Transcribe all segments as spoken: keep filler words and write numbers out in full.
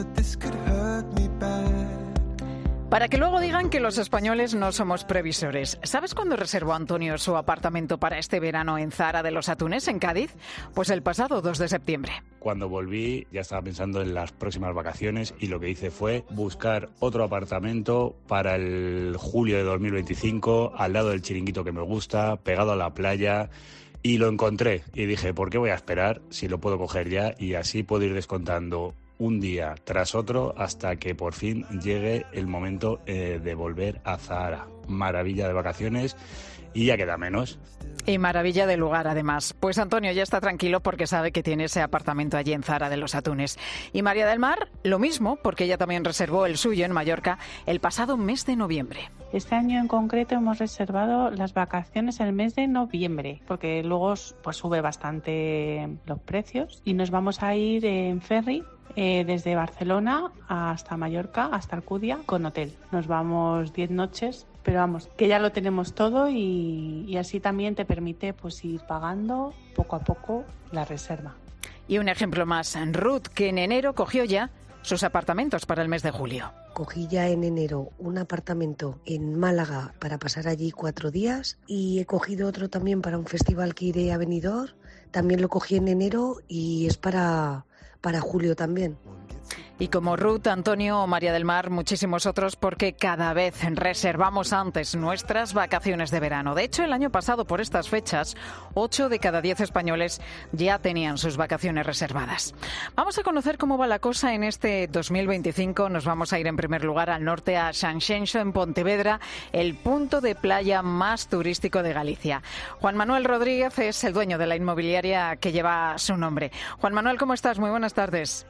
Para que luego digan que los españoles no somos previsores. ¿Sabes cuándo reservó Antonio su apartamento para este verano en Zahara de los Atunes, en Cádiz? Pues el pasado dos de septiembre. Cuando volví ya estaba pensando en las próximas vacaciones y lo que hice fue buscar otro apartamento para el julio de dos mil veinticinco, al lado del chiringuito que me gusta, pegado a la playa, y lo encontré. Y dije, ¿por qué voy a esperar si lo puedo coger ya? Y así puedo ir descontando un día tras otro hasta que por fin llegue el momento eh, de volver a Zahara. Maravilla de vacaciones y ya queda menos. Y maravilla de lugar, además. Pues Antonio ya está tranquilo porque sabe que tiene ese apartamento allí en Zahara de los Atunes. Y María del Mar, lo mismo, porque ella también reservó el suyo en Mallorca el pasado mes de noviembre. Este año en concreto hemos reservado las vacaciones el mes de noviembre, porque luego pues sube bastante los precios y nos vamos a ir en ferry eh, desde Barcelona hasta Mallorca, hasta Alcudia, con hotel. Nos vamos diez noches. Pero vamos, que ya lo tenemos todo y, y así también te permite pues ir pagando poco a poco la reserva. Y un ejemplo más, Ruth, que en enero cogió ya sus apartamentos para el mes de julio. Cogí ya en enero un apartamento en Málaga para pasar allí cuatro días y he cogido otro también para un festival que iré a Benidorm. También lo cogí en enero y es para, para julio también. Y como Ruth, Antonio o María del Mar, muchísimos otros, porque cada vez reservamos antes nuestras vacaciones de verano. De hecho, el año pasado, por estas fechas, ocho de cada diez españoles ya tenían sus vacaciones reservadas. Vamos a conocer cómo va la cosa en este dos mil veinticinco. Nos vamos a ir en primer lugar al norte, a Sanxenxo, en Pontevedra, el punto de playa más turístico de Galicia. Juan Manuel Rodríguez es el dueño de la inmobiliaria que lleva su nombre. Juan Manuel, ¿cómo estás? Muy buenas tardes.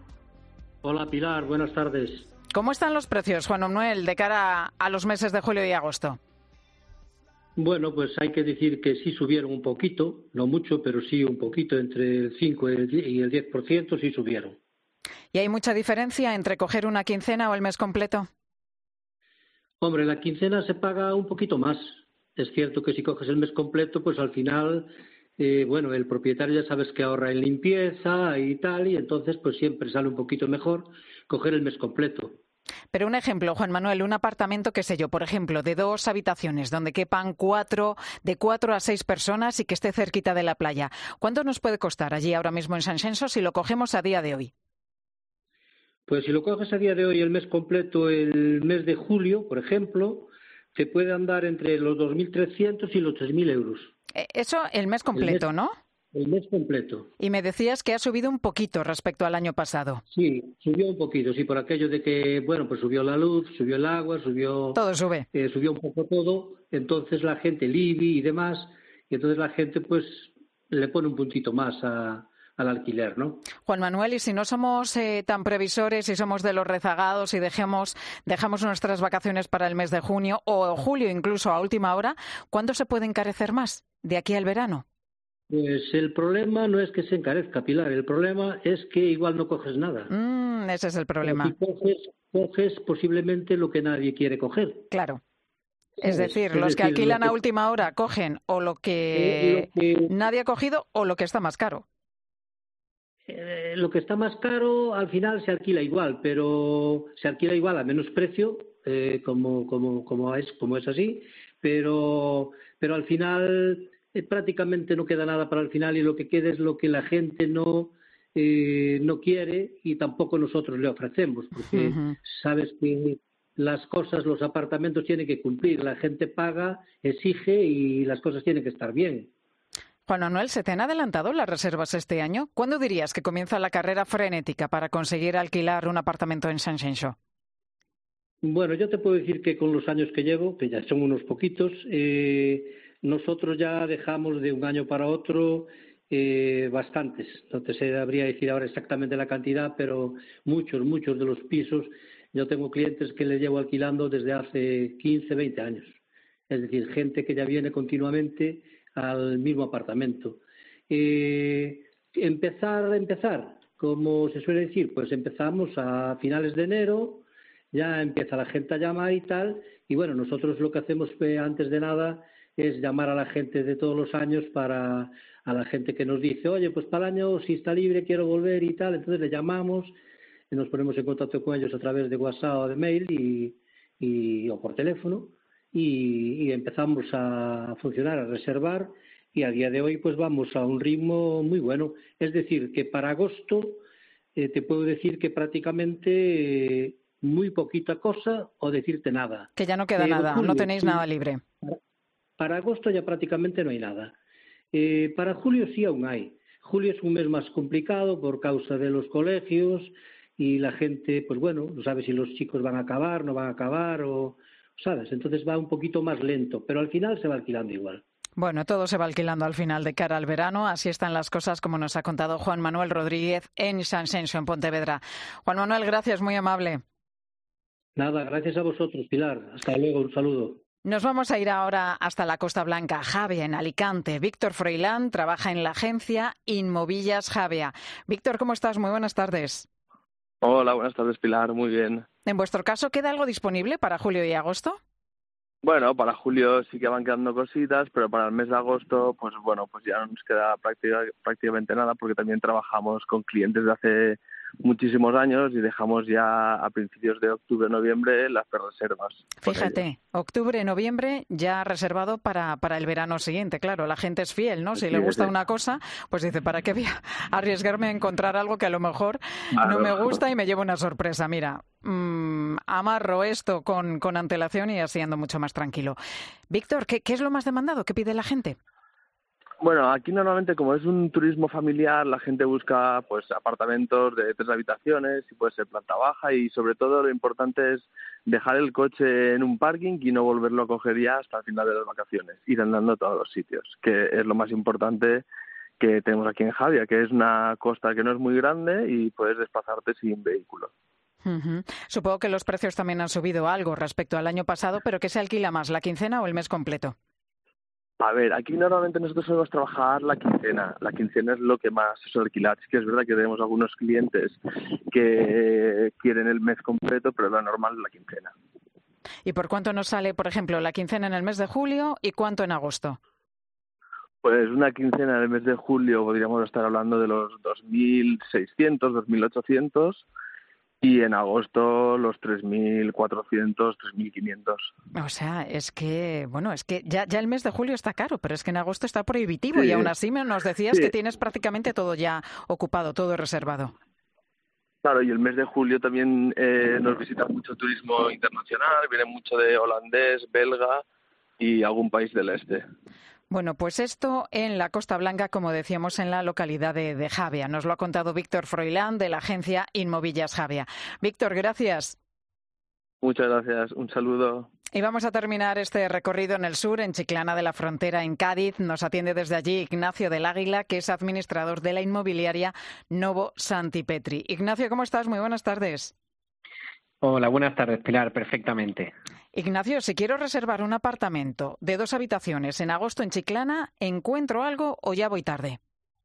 Hola Pilar, buenas tardes. ¿Cómo están los precios, Juan Manuel, de cara a los meses de julio y agosto? Bueno, pues hay que decir que sí subieron un poquito, no mucho, pero sí un poquito, entre el cinco y el diez por ciento sí subieron. ¿Y hay mucha diferencia entre coger una quincena o el mes completo? Hombre, la quincena se paga un poquito más. Es cierto que si coges el mes completo, pues al final... Eh, bueno, el propietario ya sabes que ahorra en limpieza y tal, y entonces pues siempre sale un poquito mejor coger el mes completo. Pero un ejemplo, Juan Manuel, un apartamento, qué sé yo, por ejemplo, de dos habitaciones, donde quepan cuatro, de cuatro a seis personas y que esté cerquita de la playa. ¿Cuánto nos puede costar allí ahora mismo en Sanxenxo si lo cogemos a día de hoy? Pues si lo coges a día de hoy el mes completo, el mes de julio, por ejemplo, te puede andar entre los dos mil trescientos y los tres mil euros. Eso el mes completo, el mes, ¿no? El mes completo. Y me decías que ha subido un poquito respecto al año pasado. Sí, subió un poquito, sí, por aquello de que, bueno, pues subió la luz, subió el agua, subió... Todo sube. Eh, subió un poco todo, entonces la gente, el I B I y demás, y entonces la gente pues le pone un puntito más a... al alquiler, ¿no? Juan Manuel, y si no somos eh, tan previsores y somos de los rezagados y dejemos, dejamos nuestras vacaciones para el mes de junio o julio incluso a última hora, ¿cuándo se puede encarecer más de aquí al verano? Pues el problema no es que se encarezca, Pilar, el problema es que igual no coges nada. Mm, ese es el problema. Si coges, coges posiblemente lo que nadie quiere coger. Claro. Es decir, es los decir, que alquilan lo que, a última hora cogen o lo que, lo que nadie ha cogido o lo que está más caro. Eh, lo que está más caro al final se alquila igual, pero se alquila igual a menos precio, eh, como, como, como, es, como es así, pero, pero al final eh, prácticamente no queda nada para el final y lo que queda es lo que la gente no, eh, no quiere y tampoco nosotros le ofrecemos, porque uh-huh. sabes que las cosas, los apartamentos tienen que cumplir, la gente paga, exige y las cosas tienen que estar bien. Juan Manuel, ¿se te han adelantado las reservas este año? ¿Cuándo dirías que comienza la carrera frenética para conseguir alquilar un apartamento en Sanxenxo? Bueno, yo te puedo decir que con los años que llevo, que ya son unos poquitos, eh, nosotros ya dejamos de un año para otro eh, bastantes. No te sabría decir ahora exactamente la cantidad, pero muchos, muchos de los pisos, yo tengo clientes que les llevo alquilando desde hace quince, veinte años. Es decir, gente que ya viene continuamente al mismo apartamento. Eh, empezar, empezar, como se suele decir, pues empezamos a finales de enero, ya empieza la gente a llamar y tal, y bueno, nosotros lo que hacemos eh, antes de nada es llamar a la gente de todos los años para a la gente que nos dice, oye, pues para el año si está libre quiero volver y tal, entonces le llamamos, nos ponemos en contacto con ellos a través de WhatsApp o de mail y, y, o por teléfono y, y empezamos a funcionar, a reservar y a día de hoy pues vamos a un ritmo muy bueno. Es decir, que para agosto eh, te puedo decir que prácticamente eh, muy poquita cosa o decirte nada. Que ya no queda eh, nada, julio, no tenéis sí, nada libre. Para agosto ya prácticamente no hay nada. Eh, para julio sí aún hay. Julio es un mes más complicado por causa de los colegios y la gente, pues bueno, no sabe si los chicos van a acabar, no van a acabar o, ¿sabes? Entonces va un poquito más lento, pero al final se va alquilando igual. Bueno, todo se va alquilando al final de cara al verano. Así están las cosas, como nos ha contado Juan Manuel Rodríguez en San Xenxo, en Pontevedra. Juan Manuel, gracias, muy amable. Nada, gracias a vosotros, Pilar. Hasta luego, un saludo. Nos vamos a ir ahora hasta la Costa Blanca, Javia, en Alicante. Víctor Froilán trabaja en la agencia Inmovillas Javia. Víctor, ¿cómo estás? Muy buenas tardes. Hola, buenas tardes, Pilar. Muy bien. En vuestro caso, ¿queda algo disponible para julio y agosto? Bueno, para julio sí que van quedando cositas, pero para el mes de agosto, pues bueno, pues ya no nos queda práctica, prácticamente nada porque también trabajamos con clientes de hace muchísimos años y dejamos ya a principios de octubre, noviembre las reservas. Fíjate, octubre, noviembre ya reservado para, para el verano siguiente. Claro, la gente es fiel, ¿no? Si sí, le gusta sí. una cosa, pues dice, ¿para qué voy a arriesgarme a encontrar algo que a lo mejor claro. no me gusta y me llevo una sorpresa? Mira, mmm, amarro esto con, con antelación y así ando mucho más tranquilo. Víctor, ¿qué, ¿qué es lo más demandado? ¿Qué pide la gente? Bueno, aquí normalmente como es un turismo familiar, la gente busca pues apartamentos de tres habitaciones y puede ser planta baja y sobre todo lo importante es dejar el coche en un parking y no volverlo a coger ya hasta el final de las vacaciones, ir andando a todos los sitios, que es lo más importante que tenemos aquí en Javia, que es una costa que no es muy grande y puedes desplazarte sin vehículo. Uh-huh. Supongo que los precios también han subido algo respecto al año pasado, pero ¿qué se alquila más, la quincena o el mes completo? A ver, aquí normalmente nosotros solemos trabajar la quincena. La quincena es lo que más se suele alquilar. Sí que es verdad que tenemos algunos clientes que quieren el mes completo, pero lo normal es la quincena. ¿Y por cuánto nos sale, por ejemplo, la quincena en el mes de julio y cuánto en agosto? Pues una quincena en el mes de julio podríamos estar hablando de los dos mil seiscientos, dos mil ochocientos. Y en agosto los tres mil cuatrocientos, tres mil quinientos. O sea, es que, bueno, es que ya, ya el mes de julio está caro, pero es que en agosto está prohibitivo sí. y aún así nos decías sí. que tienes prácticamente todo ya ocupado, todo reservado. Claro, y el mes de julio también eh, nos visita mucho turismo internacional, viene mucho de holandés, belga y algún país del este. Bueno, pues esto en la Costa Blanca, como decíamos, en la localidad de, de Javia. Nos lo ha contado Víctor Froilán, de la agencia Inmovillas Javia. Víctor, gracias. Muchas gracias. Un saludo. Y vamos a terminar este recorrido en el sur, en Chiclana de la Frontera, en Cádiz. Nos atiende desde allí Ignacio del Águila, que es administrador de la inmobiliaria Novo Santipetri. Ignacio, ¿cómo estás? Muy buenas tardes. Hola, buenas tardes, Pilar. Perfectamente. Ignacio, si quiero reservar un apartamento de dos habitaciones en agosto en Chiclana, ¿encuentro algo o ya voy tarde?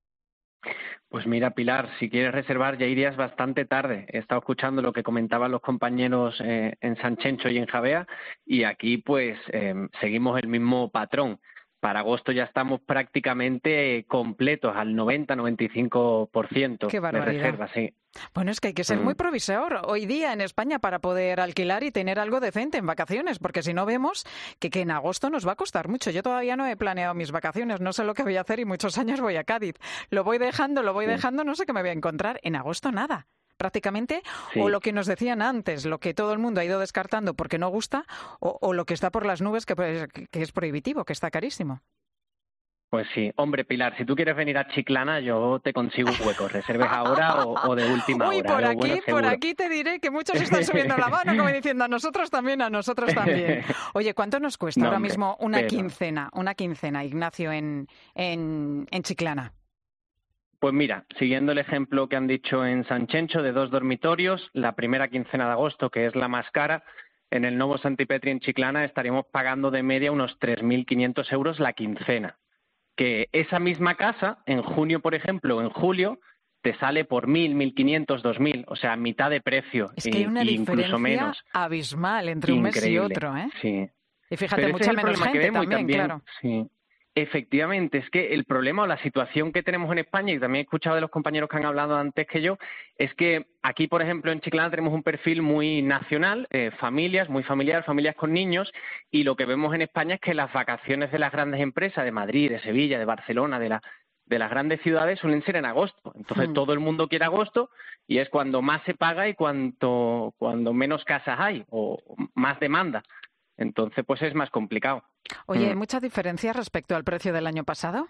Pues mira, Pilar, si quieres reservar ya irías bastante tarde. He estado escuchando lo que comentaban los compañeros eh, en San Xenxo y en Javea y aquí pues eh, seguimos el mismo patrón. Para agosto ya estamos prácticamente completos, al noventa a noventa y cinco por ciento Qué barbaridad. De reservas, sí. Bueno, es que hay que ser Mm. muy provisor hoy día en España para poder alquilar y tener algo decente en vacaciones, porque si no vemos que, que en agosto nos va a costar mucho. Yo todavía no he planeado mis vacaciones, no sé lo que voy a hacer y muchos años voy a Cádiz. Lo voy dejando, lo voy Sí. dejando, no sé qué me voy a encontrar. En agosto nada. Prácticamente, Sí. o lo que nos decían antes, lo que todo el mundo ha ido descartando porque no gusta, o, o lo que está por las nubes que, pues, que es prohibitivo, que está carísimo. Pues sí. Hombre, Pilar, si tú quieres venir a Chiclana, yo te consigo un hueco. Reserves ahora o, o de última Uy, hora. por Lo aquí, bueno, por seguro. aquí te diré que muchos están subiendo la mano, como diciendo a nosotros también, a nosotros también. Oye, ¿cuánto nos cuesta No, ahora hombre, mismo una pero- quincena, una quincena, Ignacio, en, en, en Chiclana? Pues mira, siguiendo el ejemplo que han dicho en San Xenxo de dos dormitorios, la primera quincena de agosto, que es la más cara, en el Novo Santipetri en Chiclana estaríamos pagando de media unos tres mil quinientos euros la quincena. Que esa misma casa, en junio, por ejemplo, o en julio, te sale por mil, mil quinientos, dos mil, o sea, mitad de precio. Es que hay una y, incluso diferencia menos. abismal entre un mes y Increíble, otro, ¿eh? Sí. Y fíjate, Pero ese mucha es el menos problema que gente vemos y también, claro. Sí. Efectivamente, es que el problema o la situación que tenemos en España, y también he escuchado de los compañeros que han hablado antes que yo, es que aquí, por ejemplo, en Chiclana tenemos un perfil muy nacional, eh, familias, muy familiar, familias con niños, y lo que vemos en España es que las vacaciones de las grandes empresas, de Madrid, de Sevilla, de Barcelona, de, la, de las grandes ciudades, suelen ser en agosto. Entonces, mm. todo el mundo quiere agosto y es cuando más se paga y cuanto, cuando menos casas hay o más demanda. Entonces, pues es más complicado. Oye, ¿hay mucha diferencia respecto al precio del año pasado?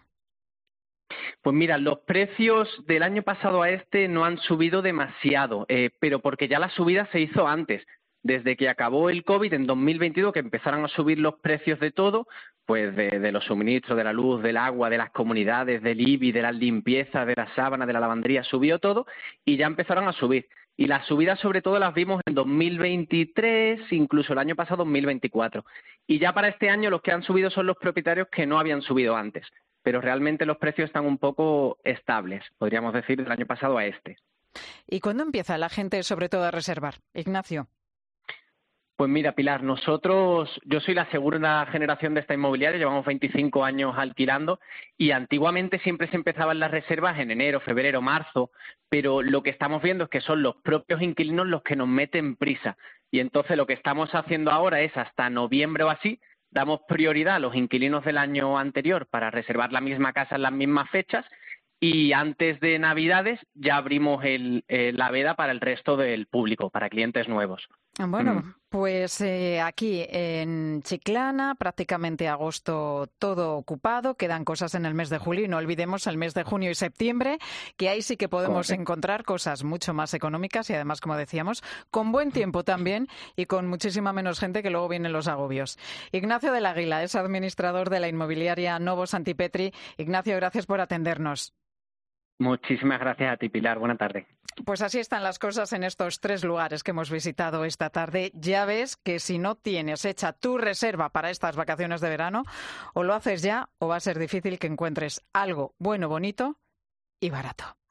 Pues mira, los precios del año pasado a este no han subido demasiado, eh, pero porque ya la subida se hizo antes. Desde que acabó el COVID en dos mil veintidós, que empezaron a subir los precios de todo, pues de, de los suministros, de la luz, del agua, de las comunidades, del I B I, de las limpiezas, de las sábanas, de la lavandería, subió todo y ya empezaron a subir. Y las subidas sobre todo las vimos en dos mil veintitrés, incluso el año pasado dos mil veinticuatro. Y ya para este año los que han subido son los propietarios que no habían subido antes. Pero realmente los precios están un poco estables, podríamos decir, del año pasado a este. ¿Y cuándo empieza la gente sobre todo a reservar? Ignacio. Pues mira, Pilar, nosotros, yo soy la segunda generación de esta inmobiliaria, llevamos veinticinco años alquilando y antiguamente siempre se empezaban las reservas en enero, febrero, marzo, pero lo que estamos viendo es que son los propios inquilinos los que nos meten prisa y entonces lo que estamos haciendo ahora es hasta noviembre o así, damos prioridad a los inquilinos del año anterior para reservar la misma casa en las mismas fechas y antes de Navidades ya abrimos el, eh, la veda para el resto del público, para clientes nuevos. Bueno, mm. pues eh, aquí en Chiclana prácticamente agosto todo ocupado, quedan cosas en el mes de julio y no olvidemos el mes de junio y septiembre, que ahí sí que podemos Correcto. encontrar cosas mucho más económicas y además, como decíamos, con buen tiempo también y con muchísima menos gente que luego vienen los agobios. Ignacio del Águila es administrador de la inmobiliaria Novo Santipetri. Ignacio, gracias por atendernos. Muchísimas gracias a ti, Pilar. Buena tarde. Pues así están las cosas en estos tres lugares que hemos visitado esta tarde. Ya ves que si no tienes hecha tu reserva para estas vacaciones de verano, o lo haces ya o va a ser difícil que encuentres algo bueno, bonito y barato.